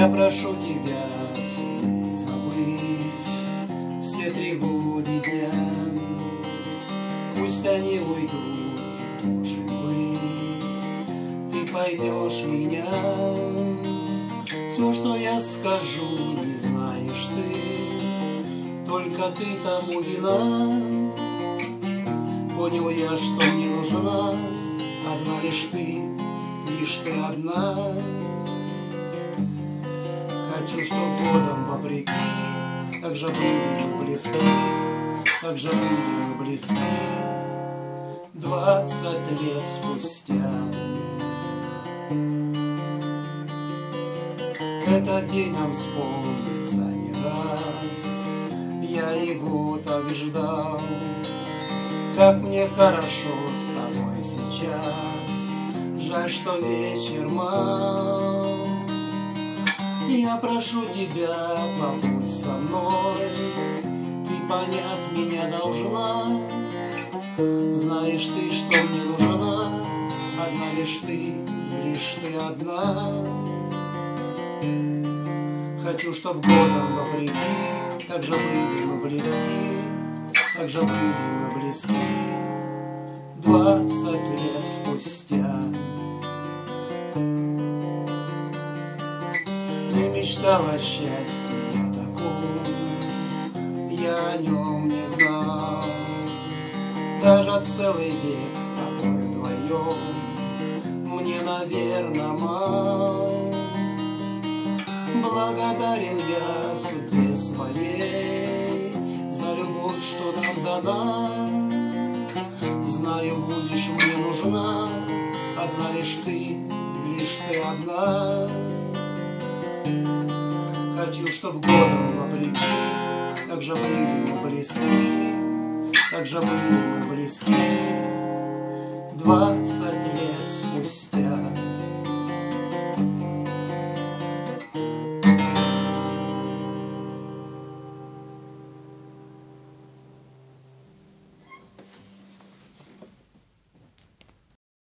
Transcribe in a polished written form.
Я прошу тебя забыть все тревоги дня. Пусть они уйдут, может быть, ты поймешь меня. Все, что я скажу, не знаешь ты, только ты тому вина. Понял я, что мне нужна одна лишь ты одна. Хочу, чтоб годом вопреки, так же были мы близки, так же были мы близки 20 лет спустя. Этот день нам вспомнится не раз, я его так ждал. Как мне хорошо с тобой сейчас, жаль, что вечер мал. Я прошу тебя, побудь со мной, ты понять меня должна. Знаешь ты, что мне нужна одна лишь ты одна. Хочу, чтоб годом вопреки, так же были мы близки, так же были мы близки 20 лет спустя. Ты мечтал о счастье таком, я о нем не знал. Даже целый век с тобой вдвоем мне, наверное, мал. Благодарен я судьбе своей за любовь, что нам дана. Знаю, будешь мне нужна одна лишь ты одна. Хочу, чтоб годом вопреки, так же были мы близки, так же были мы близки 20 лет спустя.